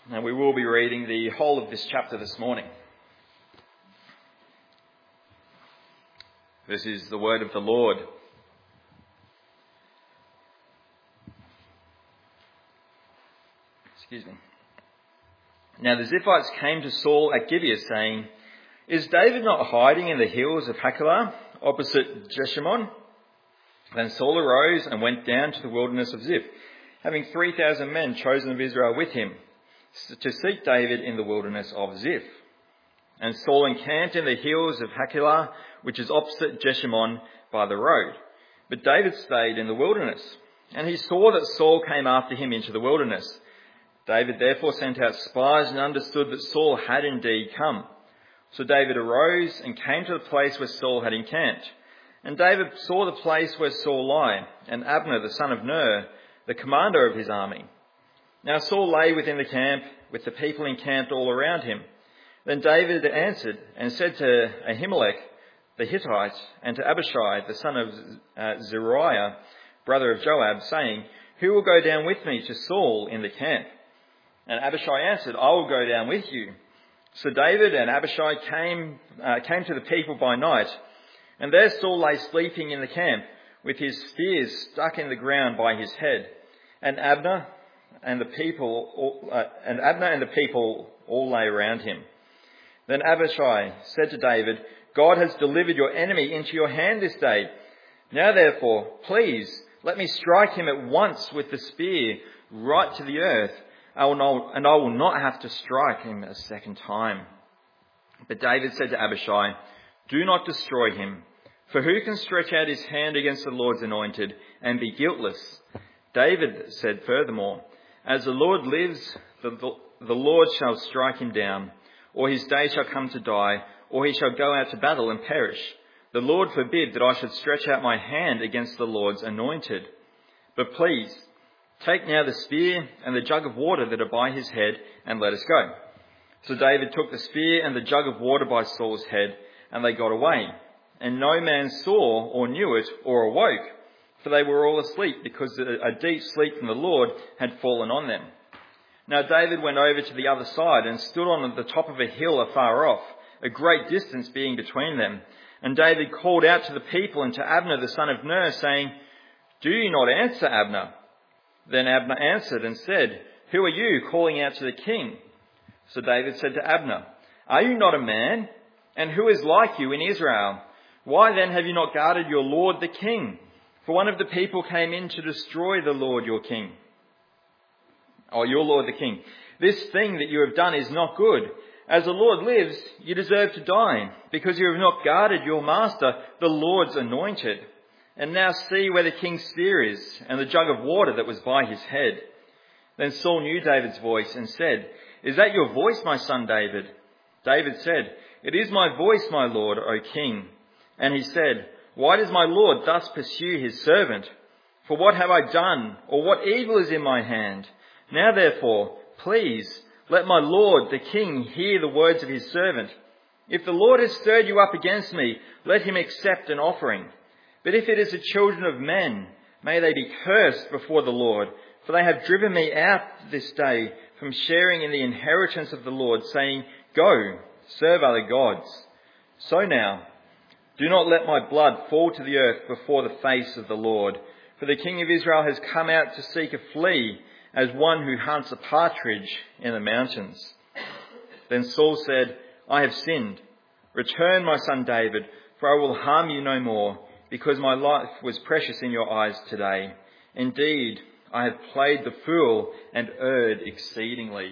And we will be reading the whole of this chapter this morning. This is the word of the Lord. Excuse me. Now the Ziphites came to Saul at Gibeah, saying, "Is David not hiding in the hills of Hachilah, opposite Jeshimon?" Then Saul arose and went down to the wilderness of Ziph, having 3,000 men chosen of Israel with him, to seek David in the wilderness of Ziph. And Saul encamped in the hills of Hachilah, which is opposite Jeshimon by the road. But David stayed in the wilderness, and he saw that Saul came after him into the wilderness. David therefore sent out spies and understood that Saul had indeed come. So David arose and came to the place where Saul had encamped. And David saw the place where Saul lay, and Abner the son of Ner, the commander of his army. Now Saul lay within the camp, with the people encamped all around him. Then David answered and said to Ahimelech the Hittite, and to Abishai the son of Zeruiah, brother of Joab, saying, "Who will go down with me to Saul in the camp?" And Abishai answered, "I will go down with you." So David and Abishai came to the people by night, and there Saul lay sleeping in the camp, with his spears stuck in the ground by his head. And Abner and the people all lay around him. Then Abishai said to David, "God has delivered your enemy into your hand this day. Now therefore, please, let me strike him at once with the spear right to the earth, and I will not have to strike him a second time." But David said to Abishai, "Do not destroy him, for who can stretch out his hand against the Lord's anointed and be guiltless?" David said furthermore, "As the Lord lives, the Lord shall strike him down, or his day shall come to die, or he shall go out to battle and perish. The Lord forbid that I should stretch out my hand against the Lord's anointed. But please, take now the spear and the jug of water that are by his head, and let us go." So David took the spear and the jug of water by Saul's head, and they got away. And no man saw or knew it or awoke, for they were all asleep, because a deep sleep from the Lord had fallen on them. Now David went over to the other side and stood on the top of a hill afar off, a great distance being between them. And David called out to the people and to Abner the son of Ner, saying, "Do you not answer, Abner?" Then Abner answered and said, "Who are you calling out to the king?" So David said to Abner, "Are you not a man? And who is like you in Israel? Why then have you not guarded your lord the king? For one of the people came in to destroy the Lord your king. Your Lord the king. This thing that you have done is not good. As the Lord lives, you deserve to die, because you have not guarded your master, the Lord's anointed. And now see where the king's spear is, and the jug of water that was by his head." Then Saul knew David's voice and said, "Is that your voice, my son David?" David said, "It is my voice, my lord, O king." And he said, "Why does my lord thus pursue his servant? For what have I done, or what evil is in my hand? Now therefore, please, let my lord the king hear the words of his servant. If the Lord has stirred you up against me, let him accept an offering. But if it is the children of men, may they be cursed before the Lord, for they have driven me out this day from sharing in the inheritance of the Lord, saying, 'Go, serve other gods.' So now, do not let my blood fall to the earth before the face of the Lord, for the king of Israel has come out to seek a flea, as one who hunts a partridge in the mountains." Then Saul said, "I have sinned. Return, my son David, for I will harm you no more, because my life was precious in your eyes today. Indeed, I have played the fool and erred exceedingly."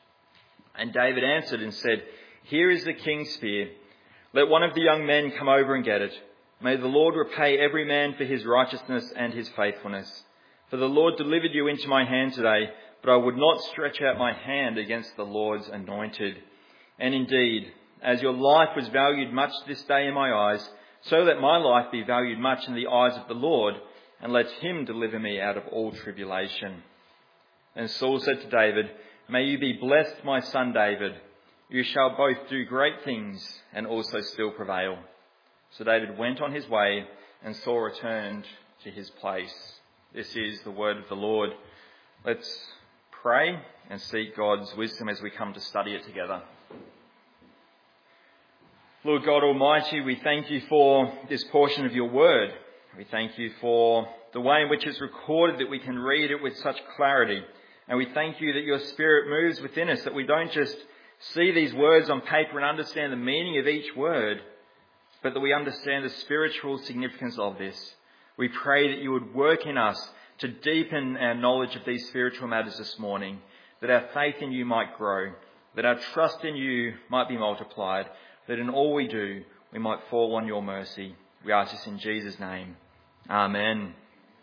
And David answered and said, "Here is the king's spear. Let one of the young men come over and get it. May the Lord repay every man for his righteousness and his faithfulness. For the Lord delivered you into my hand today, but I would not stretch out my hand against the Lord's anointed. And indeed, as your life was valued much this day in my eyes, so let my life be valued much in the eyes of the Lord, and let him deliver me out of all tribulation." And Saul said to David, "May you be blessed, my son David. You shall both do great things and also still prevail." So David went on his way, and Saul returned to his place. This is the word of the Lord. Let's pray and seek God's wisdom as we come to study it together. Lord God Almighty, we thank you for this portion of your word. We thank you for the way in which it's recorded, that we can read it with such clarity. And we thank you that your Spirit moves within us, that we don't just see these words on paper and understand the meaning of each word, but that we understand the spiritual significance of this. We pray that you would work in us to deepen our knowledge of these spiritual matters this morning, that our faith in you might grow, that our trust in you might be multiplied, that in all we do, we might fall on your mercy. We ask this in Jesus' name. Amen.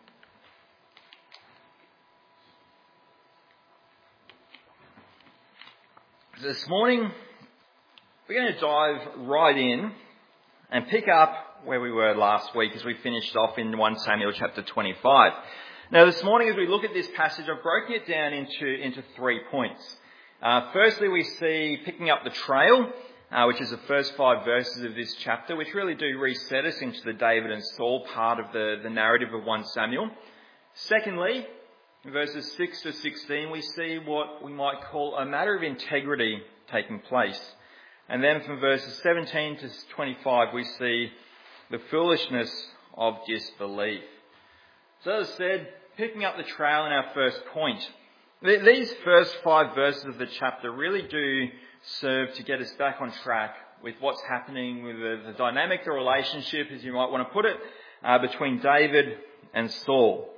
This morning, we're going to dive right in and pick up where we were last week as we finished off in 1 Samuel chapter 25. Now this morning as we look at this passage, I've broken it down into 3 points. Firstly, we see picking up the trail, which is the first 5 verses of this chapter, which really do reset us into the David and Saul part of the narrative of 1 Samuel. Secondly, in verses 6 to 16, we see what we might call a matter of integrity taking place. And then from verses 17 to 25, we see the foolishness of disbelief. So as I said, picking up the trail in our first point. These first 5 verses of the chapter really do serve to get us back on track with what's happening with the dynamic, the relationship, as you might want to put it, between David and Saul.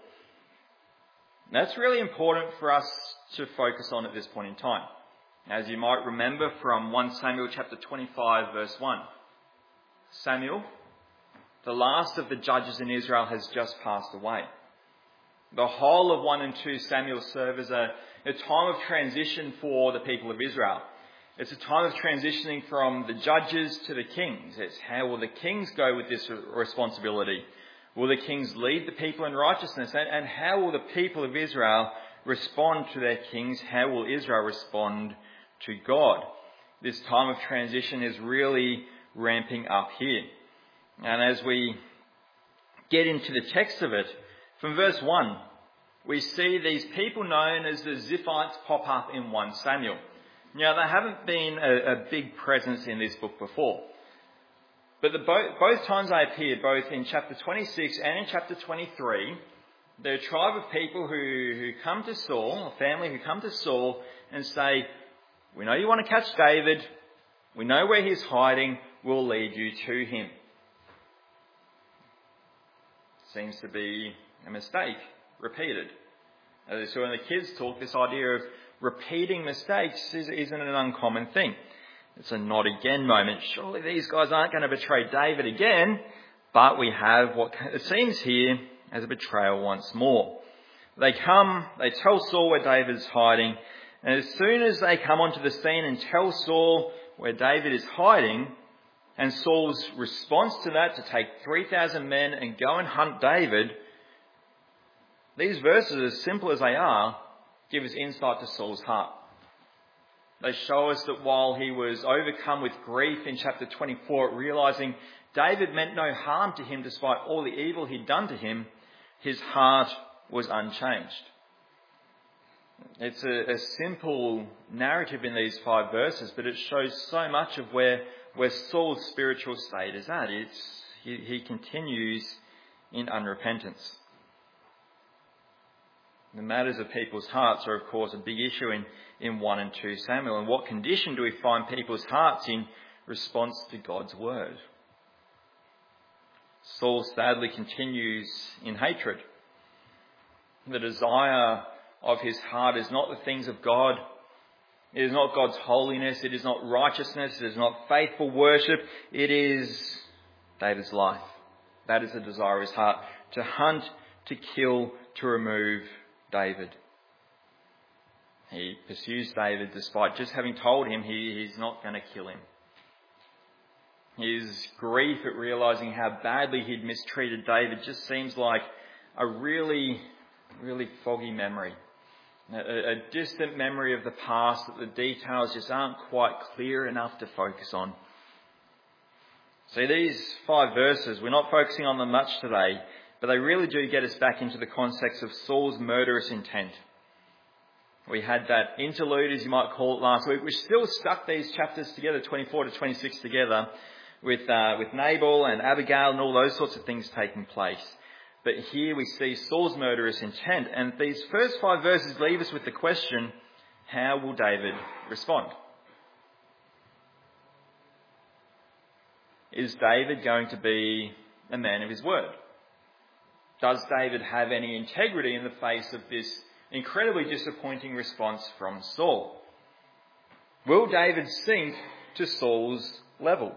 That's really important for us to focus on at this point in time. As you might remember from 1 Samuel chapter 25 verse 1. Samuel, the last of the judges in Israel, has just passed away. The whole of 1 and 2 Samuel serve as a time of transition for the people of Israel. It's a time of transitioning from the judges to the kings. It's how will the kings go with this responsibility? Will the kings lead the people in righteousness? And how will the people of Israel respond to their kings? How will Israel respond to God? This time of transition is really ramping up here. And as we get into the text of it, from verse 1, we see these people known as the Ziphites pop up in 1 Samuel. Now, they haven't been a big presence in this book before. But both times they appeared, both in chapter 26 and in chapter 23, they're a tribe of people who come to Saul, a family who come to Saul and say, we know you want to catch David, we know where he's hiding, we'll lead you to him. Seems to be a mistake repeated. So when the kids talk, this idea of repeating mistakes isn't an uncommon thing. It's a not again moment. Surely these guys aren't going to betray David again, but we have what it seems here as a betrayal once more. They come, they tell Saul where David's hiding, and as soon as they come onto the scene and tell Saul where David is hiding, and Saul's response to that to take 3,000 men and go and hunt David, these verses, as simple as they are, give us insight to Saul's heart. They show us that while he was overcome with grief in chapter 24, realising David meant no harm to him despite all the evil he'd done to him, his heart was unchanged. It's a simple narrative in these 5 verses, but it shows so much of where Saul's spiritual state is at. He continues in unrepentance. The matters of people's hearts are, of course, a big issue in 1 and 2 Samuel. And what condition do we find people's hearts in response to God's word? Saul sadly continues in hatred. The desire of his heart is not the things of God. It is not God's holiness. It is not righteousness. It is not faithful worship. It is David's life. That is the desire of his heart. To hunt, to kill, to remove David. He pursues David despite just having told him he's not going to kill him. His grief at realising how badly he'd mistreated David just seems like a really, really foggy memory. A distant memory of the past that the details just aren't quite clear enough to focus on. See, these 5 verses, we're not focusing on them much today, but they really do get us back into the context of Saul's murderous intent. We had that interlude, as you might call it, last week. We still stuck these chapters together, 24 to 26 together, with Nabal and Abigail and all those sorts of things taking place. But here we see Saul's murderous intent, and these first 5 verses leave us with the question, how will David respond? Is David going to be a man of his word? Does David have any integrity in the face of this incredibly disappointing response from Saul? Will David sink to Saul's level?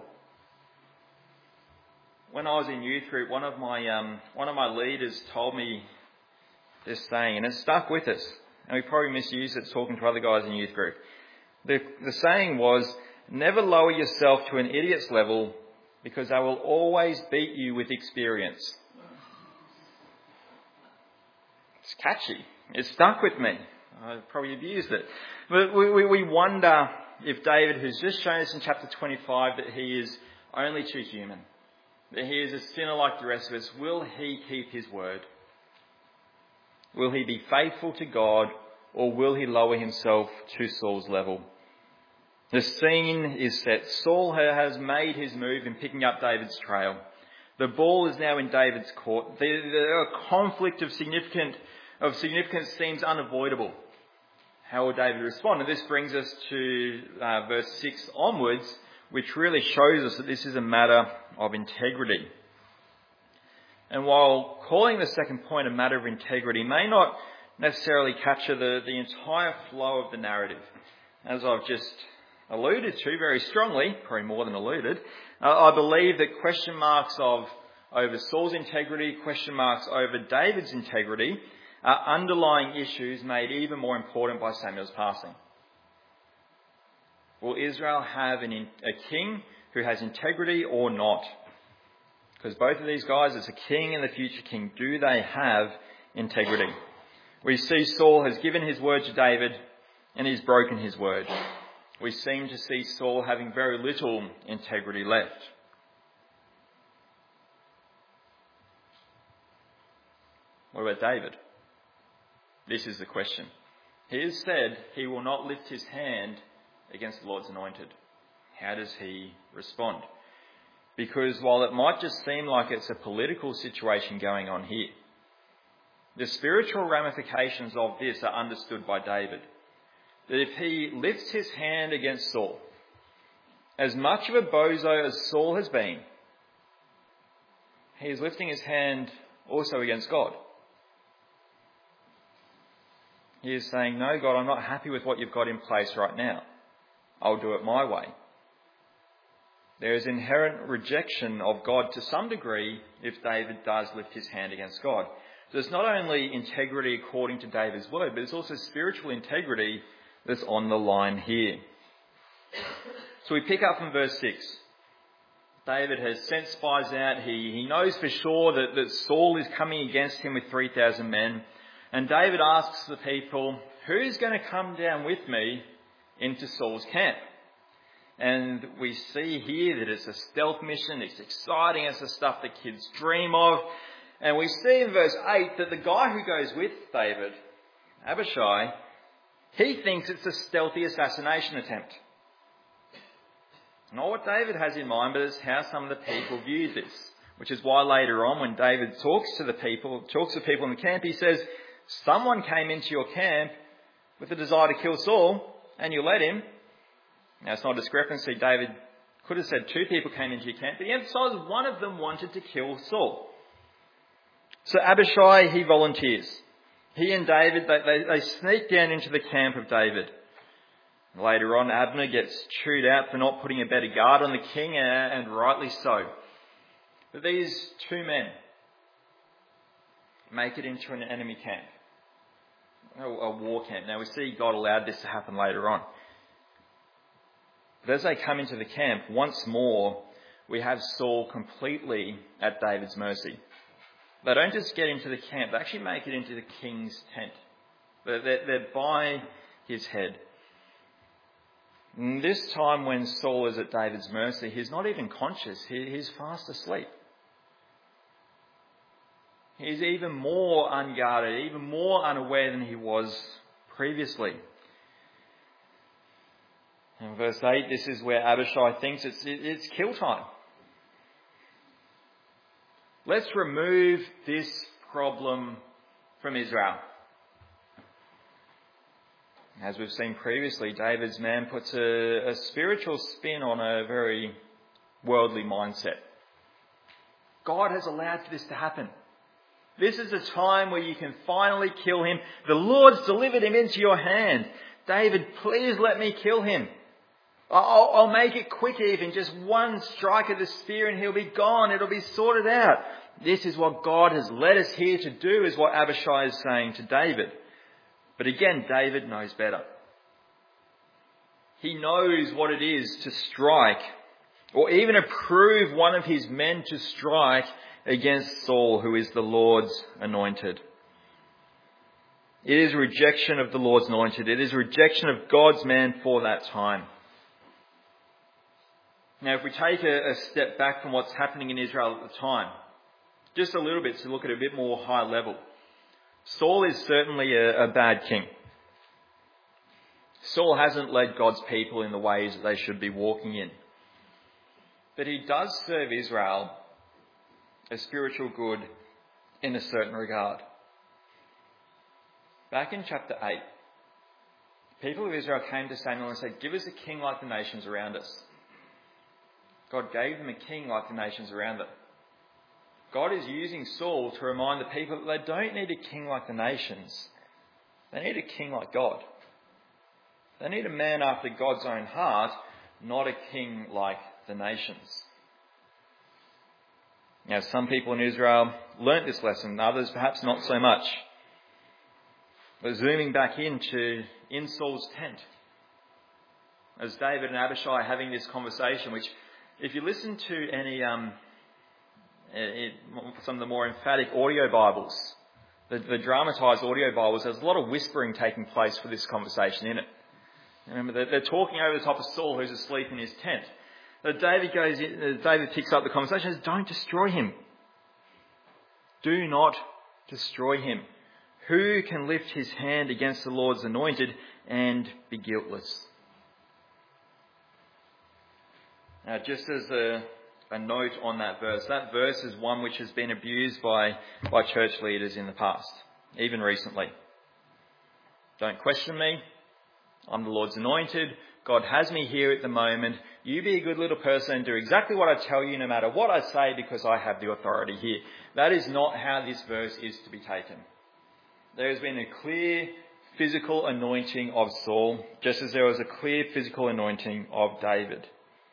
When I was in youth group, one of my leaders told me this saying, and it stuck with us. And we probably misused it talking to other guys in youth group. The saying was, never lower yourself to an idiot's level, because they will always beat you with experience. It's catchy. It stuck with me. I probably abused it. But we wonder if David, who's just shown us in chapter 25 that he is only too human, that he is a sinner like the rest of us, will he keep his word? Will he be faithful to God, or will he lower himself to Saul's level? The scene is set. Saul has made his move in picking up David's trail. The ball is now in David's court. The conflict of significance seems unavoidable. How will David respond? And this brings us to verse 6 onwards, which really shows us that this is a matter of integrity. And while calling the second point a matter of integrity may not necessarily capture the entire flow of the narrative, as I've just alluded to very strongly, probably more than alluded, I believe that question marks over Saul's integrity, question marks over David's integrity, are underlying issues made even more important by Samuel's passing. Will Israel have a king who has integrity or not? Because both of these guys, as a king and the future king, do they have integrity? We see Saul has given his word to David and he's broken his word. We seem to see Saul having very little integrity left. What about David? This is the question. He has said he will not lift his hand against the Lord's anointed. How does he respond? Because while it might just seem like it's a political situation going on here, the spiritual ramifications of this are understood by David. That if he lifts his hand against Saul, as much of a bozo as Saul has been, he is lifting his hand also against God. He is saying, no, God, I'm not happy with what you've got in place right now. I'll do it my way. There is inherent rejection of God to some degree if David does lift his hand against God. So it's not only integrity according to David's word, but it's also spiritual integrity that's on the line here. So we pick up from verse 6. David has sent spies out. He knows for sure that Saul is coming against him with 3,000 men. And David asks the people, who's going to come down with me into Saul's camp? And we see here that it's a stealth mission. It's exciting. It's the stuff that kids dream of. And we see in verse 8 that the guy who goes with David, Abishai, he thinks it's a stealthy assassination attempt. Not what David has in mind, but it's how some of the people view this. Which is why later on, when David talks to people in the camp, he says, someone came into your camp with the desire to kill Saul, and you let him. Now, it's not a discrepancy. David could have said 2 people came into your camp, but he emphasised one of them wanted to kill Saul. So Abishai, he volunteers. He and David, they sneak down into the camp of David. Later on, Abner gets chewed out for not putting a better guard on the king, and rightly so. But these 2 men make it into an enemy camp, a war camp. Now, we see God allowed this to happen later on. But as they come into the camp, once more, we have Saul completely at David's mercy. They don't just get into the camp, they actually make it into the king's tent. They're by his head. And this time when Saul is at David's mercy, he's not even conscious. He's fast asleep. He's even more unguarded, even more unaware than he was previously. In verse 8, this is where Abishai thinks it's kill time. Let's remove this problem from Israel. As we've seen previously, David's man puts a spiritual spin on a very worldly mindset. God has allowed for this to happen. This is a time where you can finally kill him. The Lord's delivered him into your hand. David, please let me kill him. I'll make it quick even, just one strike of the spear and he'll be gone. It'll be sorted out. This is what God has led us here to do, is what Abishai is saying to David. But again, David knows better. He knows what it is to strike, or even approve one of his men to strike against Saul, who is the Lord's anointed. It is rejection of the Lord's anointed. It is rejection of God's man for that time. Now, if we take a step back from what's happening in Israel at the time, just a little bit to look at a bit more high level. Saul is certainly a bad king. Saul hasn't led God's people in the ways that they should be walking in. But he does serve Israel a spiritual good in a certain regard. Back in chapter 8, the people of Israel came to Samuel and said, "Give us a king like the nations around us." God gave them a king like the nations around them. God is using Saul to remind the people that they don't need a king like the nations. They need a king like God. They need a man after God's own heart, not a king like the nations. Now, some people in Israel learnt this lesson, others perhaps not so much. But zooming back in Saul's tent, as David and Abishai are having this conversation, which if you listen to any some of the more emphatic audio Bibles, the dramatised audio Bibles, there's a lot of whispering taking place for this conversation in it. Remember, they're talking over the top of Saul, who's asleep in his tent. David picks up the conversation and says, "Don't destroy him. Do not destroy him. Who can lift his hand against the Lord's anointed and be guiltless?" Now, just as a note on that verse is one which has been abused by church leaders in the past, even recently. Don't question me. I'm the Lord's anointed. God has me here at the moment. You be a good little person and do exactly what I tell you no matter what I say, because I have the authority here. That is not how this verse is to be taken. There has been a clear physical anointing of Saul, just as there was a clear physical anointing of David.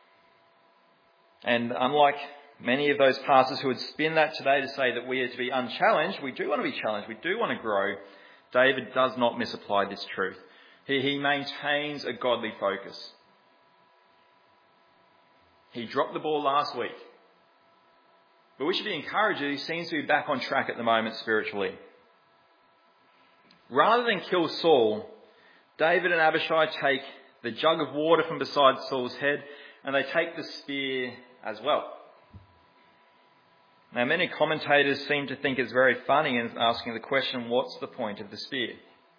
And unlike many of those pastors who would spin that today to say that we are to be unchallenged, we do want to be challenged, we do want to grow, David does not misapply this truth. He maintains a godly focus. He dropped the ball last week, but we should be encouraged that he seems to be back on track at the moment spiritually. Rather than kill Saul, David and Abishai take the jug of water from beside Saul's head and they take the spear as well. Now, many commentators seem to think it's very funny in asking the question, what's the point of the spear?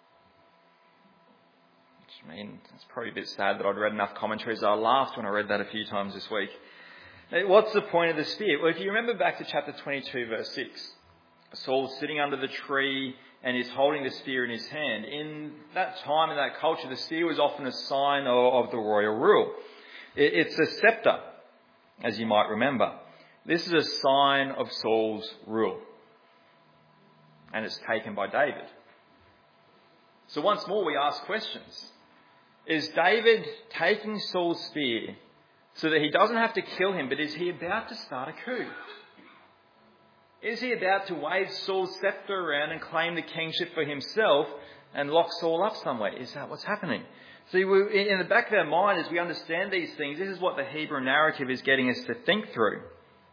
I mean, it's probably a bit sad that I'd read enough commentaries. I laughed when I read that a few times this week. What's the point of the spear? Well, if you remember back to chapter 22, verse 6, Saul's sitting under the tree and he's holding the spear in his hand. In that time, in that culture, the spear was often a sign of the royal rule. It's a scepter, as you might remember. This is a sign of Saul's rule. And it's taken by David. So once more we ask questions. Is David taking Saul's spear so that he doesn't have to kill him, but is he about to start a coup? Is he about to wave Saul's scepter around and claim the kingship for himself and lock Saul up somewhere? Is that what's happening? See, in the back of our mind, as we understand these things, this is what the Hebrew narrative is getting us to think through.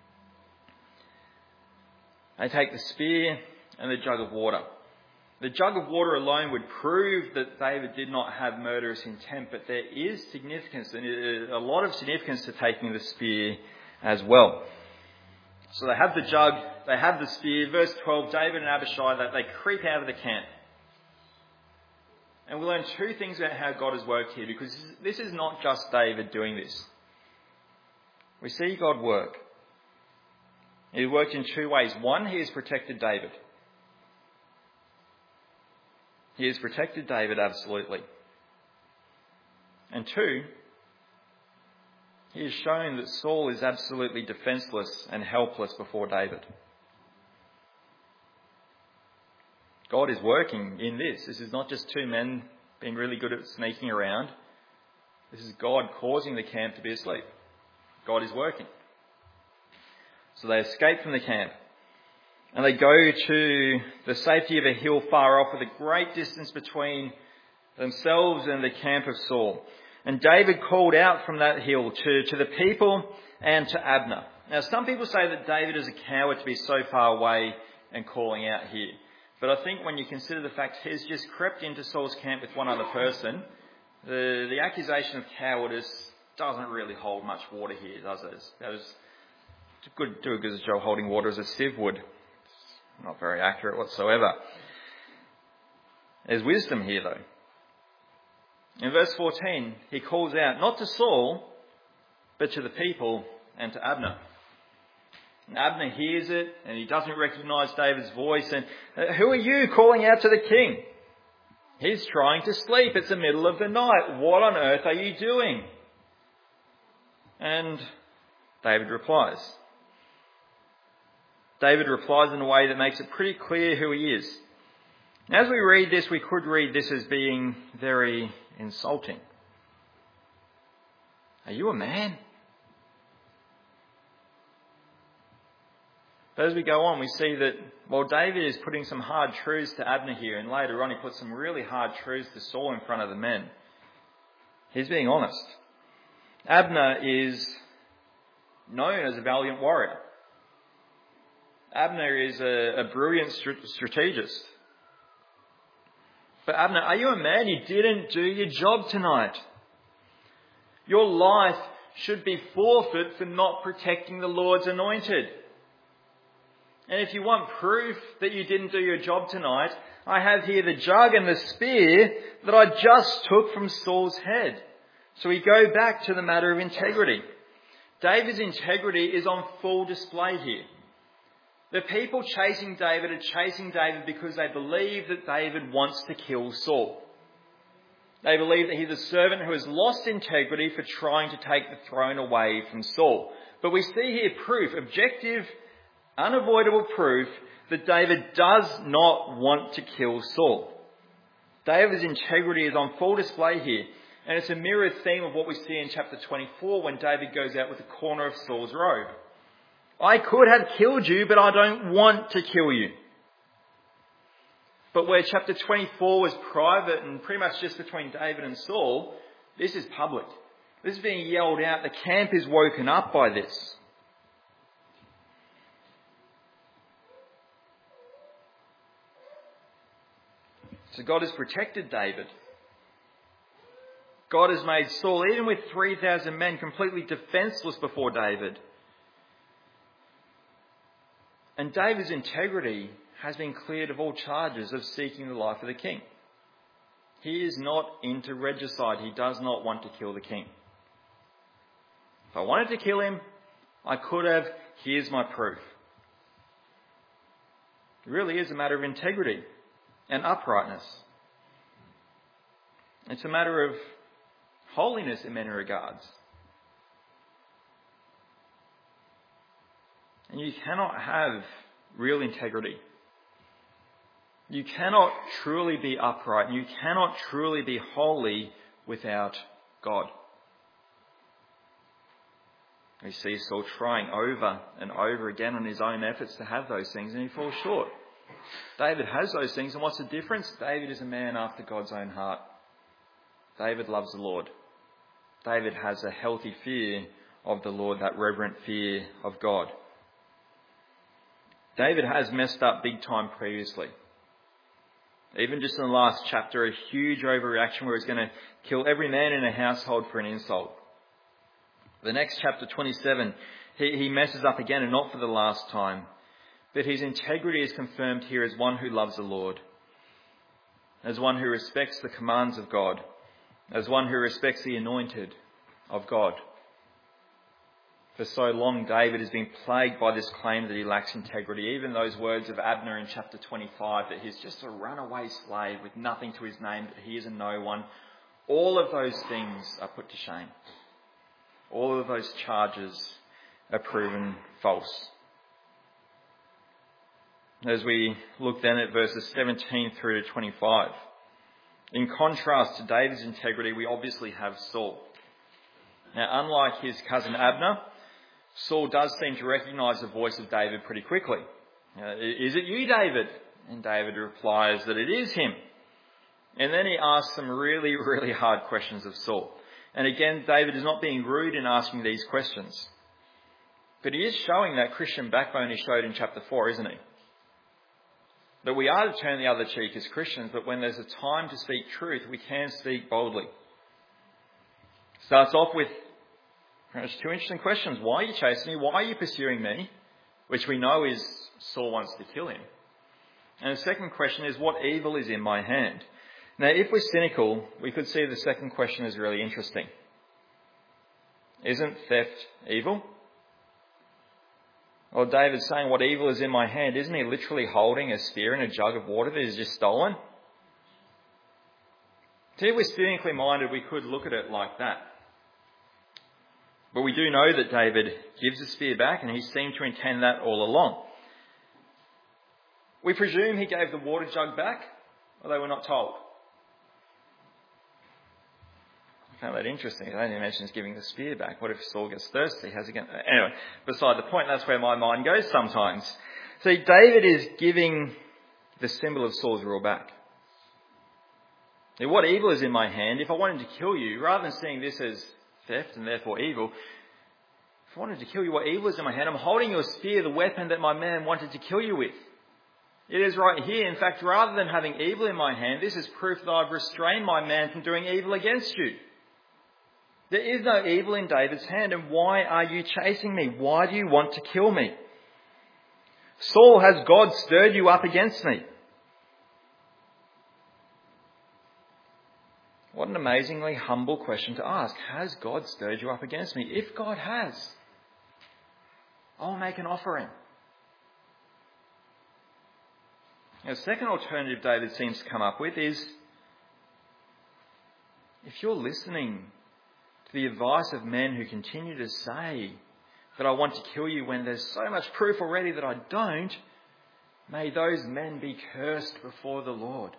They take the spear and the jug of water. The jug of water alone would prove that David did not have murderous intent, but there is significance, and a lot of significance to taking the spear as well. So they have the jug, they have the spear. Verse 12, David and Abishai, they creep out of the camp. And we learn two things about how God has worked here, because this is not just David doing this. We see God work. He worked in two ways. One, he has protected David. He has protected David absolutely. And two, he has shown that Saul is absolutely defenceless and helpless before David. God is working in this. This is not just two men being really good at sneaking around. This is God causing the camp to be asleep. God is working. So they escape from the camp and they go to the safety of a hill far off with a great distance between themselves and the camp of Saul. And David called out from that hill to the people and to Abner. Now, some people say that David is a coward to be so far away and calling out here. But I think when you consider the fact he's just crept into Saul's camp with one other person, the accusation of cowardice doesn't really hold much water here, does it? It's do a good job holding water as a sieve would. It's not very accurate whatsoever. There's wisdom here, though. In verse 14, he calls out not to Saul, but to the people and to Abner. And Abner hears it, and he doesn't recognise David's voice. And who are you calling out to the king? He's trying to sleep. It's the middle of the night. What on earth are you doing? And David replies. David replies in a way that makes it pretty clear who he is. And as we read this, we could read this as being very insulting. Are you a man? But as we go on, we see that while David is putting some hard truths to Abner here, and later on he puts some really hard truths to Saul in front of the men, he's being honest. Abner is known as a valiant warrior. Abner is a brilliant strategist. But Abner, are you a man? You didn't do your job tonight. Your life should be forfeit for not protecting the Lord's anointed. And if you want proof that you didn't do your job tonight, I have here the jug and the spear that I just took from Saul's head. So we go back to the matter of integrity. David's integrity is on full display here. The people chasing David are chasing David because they believe that David wants to kill Saul. They believe that he's a servant who has lost integrity for trying to take the throne away from Saul. But we see here proof, objective, unavoidable proof, that David does not want to kill Saul. David's integrity is on full display here. And it's a mirror theme of what we see in chapter 24 when David goes out with the corner of Saul's robe. I could have killed you, but I don't want to kill you. But where chapter 24 was private and pretty much just between David and Saul, this is public. This is being yelled out. The camp is woken up by this. So God has protected David. God has made Saul, even with 3,000 men, completely defenceless before David. And David's integrity has been cleared of all charges of seeking the life of the king. He is not into regicide. He does not want to kill the king. If I wanted to kill him, I could have. Here's my proof. It really is a matter of integrity and uprightness. It's a matter of holiness in many regards. And you cannot have real integrity. You cannot truly be upright. You cannot truly be holy without God. We see Saul trying over and over again on his own efforts to have those things, and he falls short. David has those things, and what's the difference? David is a man after God's own heart. David loves the Lord. David has a healthy fear of the Lord, that reverent fear of God. David has messed up big time previously. Even just in the last chapter, a huge overreaction where he's going to kill every man in a household for an insult. The next chapter, 27, he messes up again, and not for the last time. But his integrity is confirmed here as one who loves the Lord. as one who respects the commands of God, as one who respects the anointed of God. For so long, David has been plagued by this claim that he lacks integrity. Even those words of Abner in chapter 25, that he's just a runaway slave with nothing to his name, that he is a no one. All of those things are put to shame. All of those charges are proven false. As we look then at verses 17 through to 25, in contrast to David's integrity, we obviously have Saul. Now, unlike his cousin Abner, Saul does seem to recognise the voice of David pretty quickly. Is it you, David? And David replies that it is him. And then he asks some really, really hard questions of Saul. And again, David is not being rude in asking these questions. But he is showing that Christian backbone he showed in chapter 4, isn't he? That we are to turn the other cheek as Christians, but when there's a time to speak truth, we can speak boldly. Starts off with two interesting questions. Why are you chasing me? Why are you pursuing me? Which we know is Saul wants to kill him. And the second question is, what evil is in my hand? Now, if we're cynical, we could see the second question is really interesting. Isn't theft evil? Well, David's saying, what evil is in my hand? Isn't he literally holding a spear and a jug of water that he's just stolen? So if we're cynically minded, we could look at it like that. But we do know that David gives the spear back, and he seemed to intend that all along. We presume he gave the water jug back, although we're not told. I found that interesting. It only mentions giving the spear back. What if Saul gets thirsty? Anyway, beside the point, that's where my mind goes sometimes. See, David is giving the symbol of Saul's rule back. Now, what evil is in my hand? If I wanted to kill you, rather than seeing this as theft and therefore evil, if I wanted to kill you, what evil is in my hand? I'm holding you a spear, the weapon that my man wanted to kill you with. It is right here. In fact, rather than having evil in my hand, this is proof that I've restrained my man from doing evil against you. There is no evil in David's hand, and why are you chasing me? Why do you want to kill me? Saul, has God stirred you up against me? What an amazingly humble question to ask. Has God stirred you up against me? If God has, I'll make an offering. Now, the second alternative David seems to come up with is, if you're listening to the advice of men who continue to say that I want to kill you when there's so much proof already that I don't, may those men be cursed before the Lord.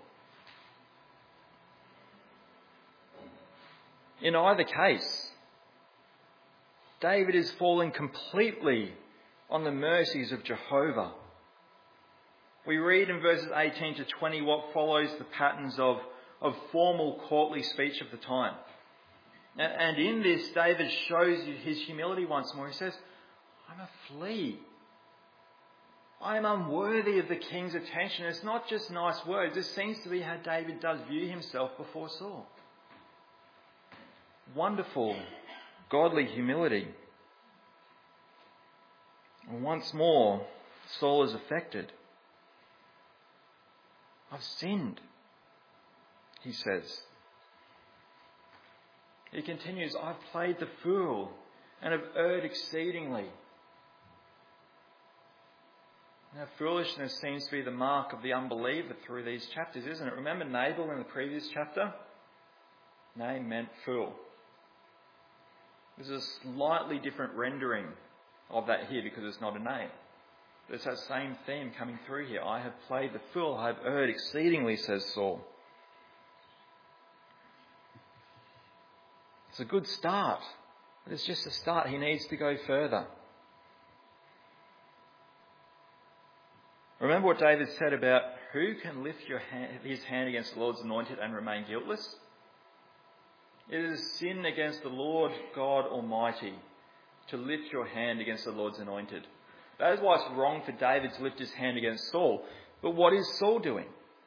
In either case, David is falling completely on the mercies of Jehovah. We read in verses 18 to 20 what follows the patterns of formal courtly speech of the time. And in this, David shows you his humility once more. He says, I'm a flea. I am unworthy of the king's attention. It's not just nice words. This seems to be how David does view himself before Saul. Wonderful, godly humility. And once more, Saul is affected. I've sinned, he says. He continues, I've played the fool and have erred exceedingly. Now, foolishness seems to be the mark of the unbeliever through these chapters, isn't it? Remember Nabal in the previous chapter? Name meant fool. There's a slightly different rendering of that here because it's not a name. But it's that same theme coming through here. I have played the fool, I have erred exceedingly, says Saul. It's a good start, but it's just a start. He needs to go further. Remember what David said about who can lift his hand against the Lord's anointed and remain guiltless? It is sin against the Lord God Almighty to lift your hand against the Lord's anointed. That is why it's wrong for David to lift his hand against Saul. But what is Saul doing?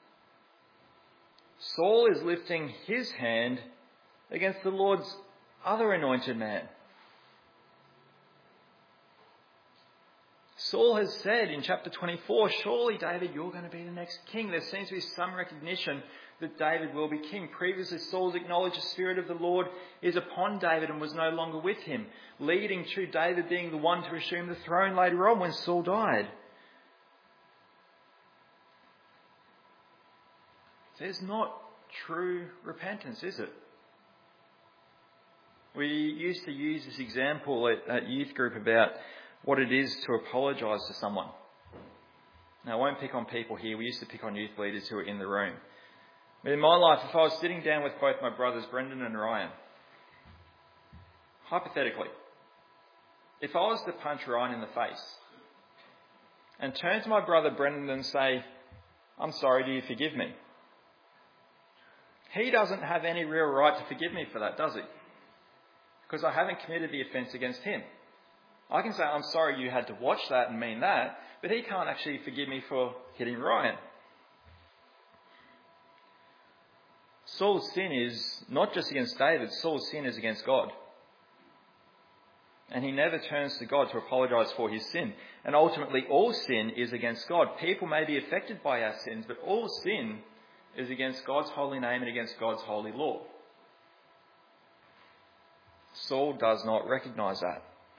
Saul is lifting his hand against the Lord's other anointed man. Saul has said in chapter 24, surely David, you're going to be the next king. There seems to be some recognition that David will be king. Previously, Saul's acknowledged the Spirit of the Lord is upon David and was no longer with him, leading to David being the one to assume the throne later on when Saul died. There's not true repentance, is it? We used to use this example at youth group about what it is to apologise to someone. Now, I won't pick on people here. We used to pick on youth leaders who were in the room. But in my life, if I was sitting down with both my brothers, Brendan and Ryan, hypothetically, if I was to punch Ryan in the face and turn to my brother Brendan and say, I'm sorry, do you forgive me? He doesn't have any real right to forgive me for that, does he? Because I haven't committed the offence against him. I can say, I'm sorry you had to watch that and mean that, but he can't actually forgive me for hitting Ryan. Saul's sin is not just against David, Saul's sin is against God. And he never turns to God to apologise for his sin. And ultimately, all sin is against God. People may be affected by our sins, but all sin is against God's holy name and against God's holy law. Saul does not recognise that.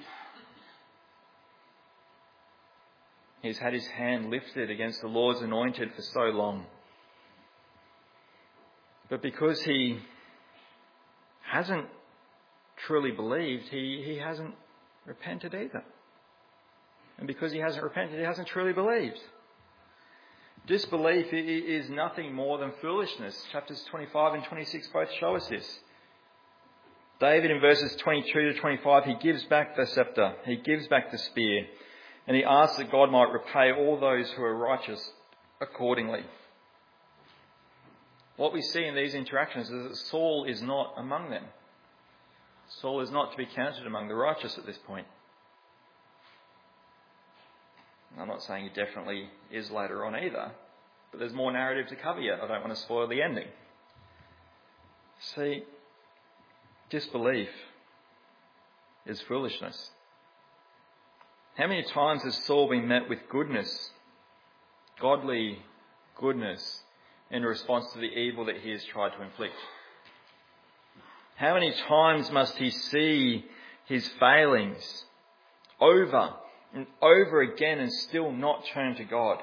He's had his hand lifted against the Lord's anointed for so long. But because he hasn't truly believed, he hasn't repented either. And because he hasn't repented, he hasn't truly believed. Disbelief is nothing more than foolishness. Chapters 25 and 26 both show us this. David in verses 22 to 25, he gives back the scepter, he gives back the spear, and he asks that God might repay all those who are righteous accordingly. What we see in these interactions is that Saul is not among them. Saul is not to be counted among the righteous at this point. I'm not saying he definitely is later on either, but there's more narrative to cover yet. I don't want to spoil the ending. See, disbelief is foolishness. How many times has Saul been met with goodness, godly goodness, in response to the evil that he has tried to inflict? How many times must he see his failings over and over again and still not turn to God?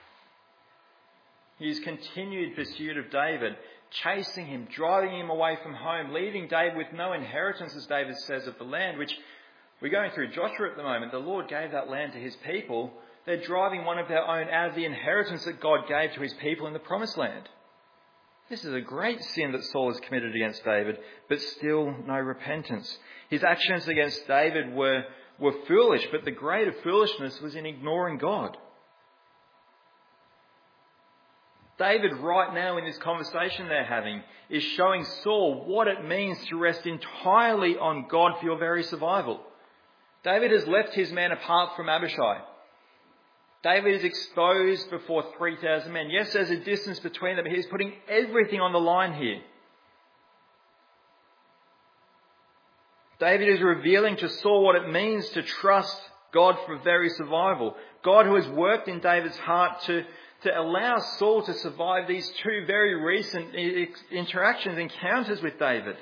His continued pursuit of David, chasing him, driving him away from home, leaving David with no inheritance, as David says, of the land, which we're going through Joshua at the moment. The Lord gave that land to his people. They're driving one of their own out of the inheritance that God gave to his people in the promised land. This is a great sin that Saul has committed against David, but still no repentance. His actions against David were foolish, but the greater foolishness was in ignoring God. David, right now in this conversation they're having, is showing Saul what it means to rest entirely on God for your very survival. David has left his men apart from Abishai. David is exposed before 3,000 men. Yes, there's a distance between them, but he's putting everything on the line here. David is revealing to Saul what it means to trust God for very survival. God who has worked in David's heart to allow Saul to survive these two very recent interactions, encounters with David.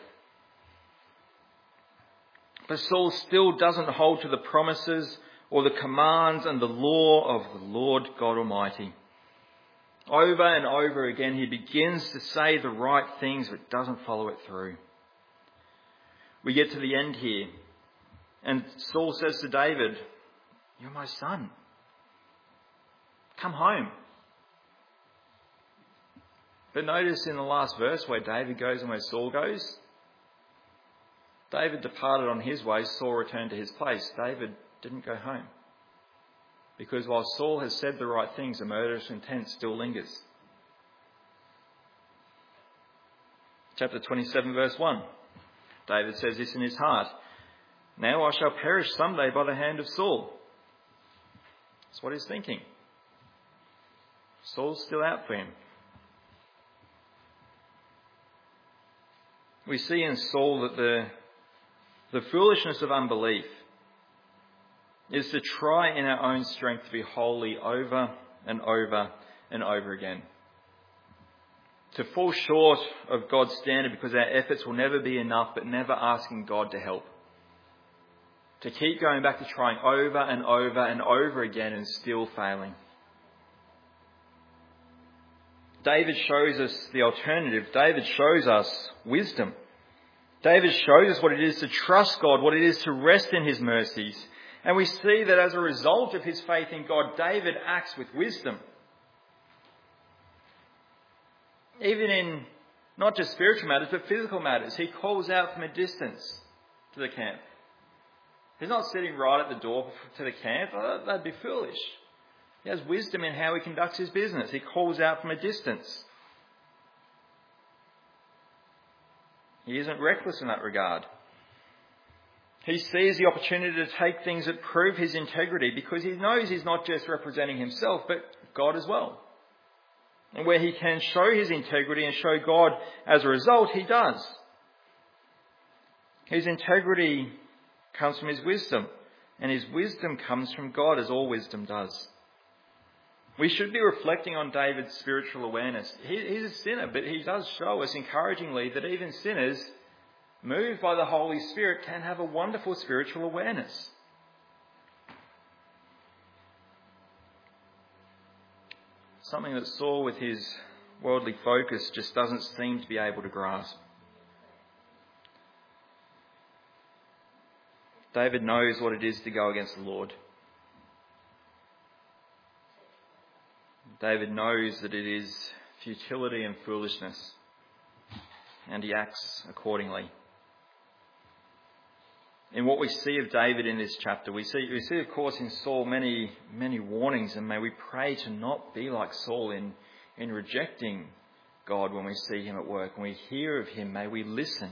But Saul still doesn't hold to the promises or the commands and the law of the Lord God Almighty. Over and over again, he begins to say the right things, but doesn't follow it through. We get to the end here, and Saul says to David, "You're my son. Come home." But notice in the last verse where David goes and where Saul goes, David departed on his way, Saul returned to his place. David didn't go home. Because while Saul has said the right things, a murderous intent still lingers. Chapter 27, verse 1. David says this in his heart: "Now I shall perish someday by the hand of Saul." That's what he's thinking. Saul's still out for him. We see in Saul that the foolishness of unbelief, is to try in our own strength to be holy over and over and over again. To fall short of God's standard because our efforts will never be enough, but never asking God to help. To keep going back to trying over and over and over again and still failing. David shows us the alternative. David shows us wisdom. David shows us what it is to trust God, what it is to rest in his mercies. And we see that as a result of his faith in God, David acts with wisdom. Even in not just spiritual matters, but physical matters. He calls out from a distance to the camp. He's not sitting right at the door to the camp. Oh, that'd be foolish. He has wisdom in how he conducts his business. He calls out from a distance. He isn't reckless in that regard. He sees the opportunity to take things that prove his integrity because he knows he's not just representing himself, but God as well. And where he can show his integrity and show God as a result, he does. His integrity comes from his wisdom, and his wisdom comes from God, as all wisdom does. We should be reflecting on David's spiritual awareness. He's a sinner, but he does show us encouragingly that even sinners, moved by the Holy Spirit, can have a wonderful spiritual awareness. Something that Saul, with his worldly focus, just doesn't seem to be able to grasp. David knows what it is to go against the Lord. David knows that it is futility and foolishness, and he acts accordingly. In what we see of David in this chapter, we see of course in Saul many warnings, and may we pray to not be like Saul in rejecting God when we see him at work. When we hear of him, may we listen.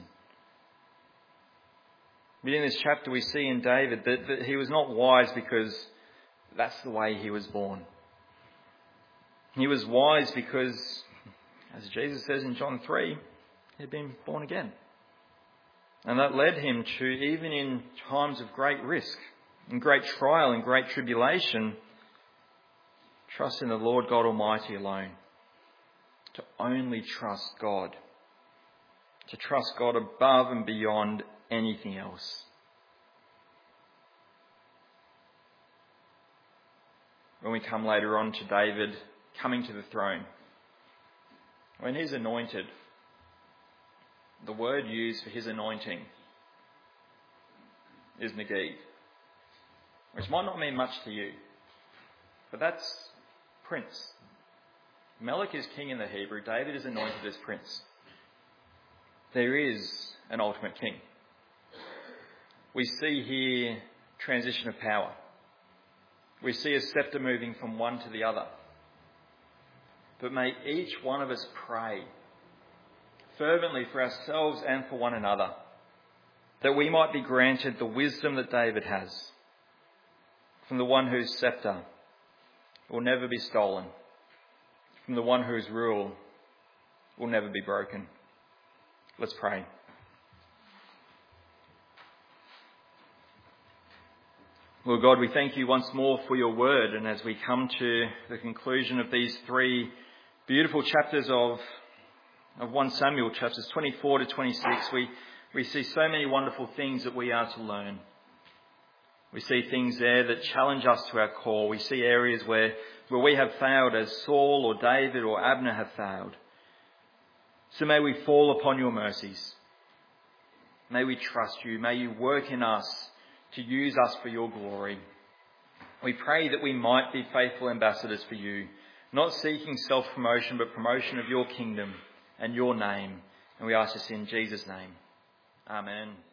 But in this chapter we see in David that he was not wise because that's the way he was born. He was wise because, as Jesus says in John 3, he had been born again. And that led him to, even in times of great risk, in great trial, in great tribulation, trust in the Lord God Almighty alone. To only trust God. To trust God above and beyond anything else. When we come later on to David coming to the throne, when he's anointed, the word used for his anointing is Negid, which might not mean much to you, but that's prince. Melech is king in the Hebrew. David is anointed as prince. There is an ultimate king. We see here transition of power. We see a scepter moving from one to the other. But may each one of us pray fervently for ourselves and for one another, that we might be granted the wisdom that David has, from the one whose scepter will never be stolen, from the one whose rule will never be broken. Let's pray. Lord God, we thank you once more for your word, and as we come to the conclusion of these three beautiful chapters of 1 Samuel, chapters 24 to 26, we see so many wonderful things that we are to learn. We see things there that challenge us to our core. We see areas where we have failed, as Saul or David or Abner have failed. So may we fall upon your mercies. May we trust you. May you work in us to use us for your glory. We pray that we might be faithful ambassadors for you, not seeking self-promotion, but promotion of your kingdom and your name. And we ask this in Jesus' name. Amen.